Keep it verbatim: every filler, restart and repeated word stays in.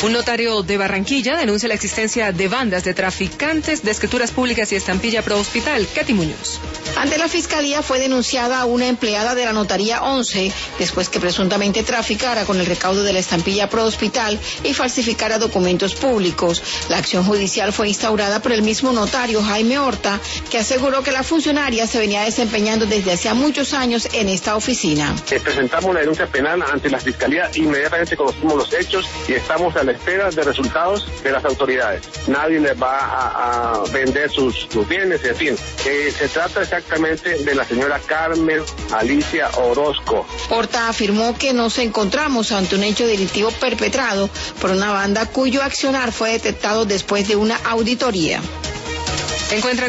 Un notario de Barranquilla denuncia la existencia de bandas de traficantes de escrituras públicas y estampilla pro hospital. Katy Muñoz. Ante la Fiscalía fue denunciada una empleada de la Notaría once, después que presuntamente traficara con el recaudo de la estampilla pro hospital y falsificara documentos públicos. La acción judicial fue instaurada por el mismo notario Jaime Horta, que aseguró que la funcionaria se venía desempeñando desde hacía muchos años en esta oficina. Eh, presentamos una denuncia penal ante la Fiscalía, inmediatamente conocimos los hechos y estamos a la espera de resultados de las autoridades. Nadie les va a, a vender sus, sus bienes, en fin. Eh, se trata exactamente de la señora Carmen Alicia Orozco. Horta afirmó que nos encontramos ante un hecho delictivo perpetrado por una banda cuyo accionar fue detectado después de una auditoría. Encuentran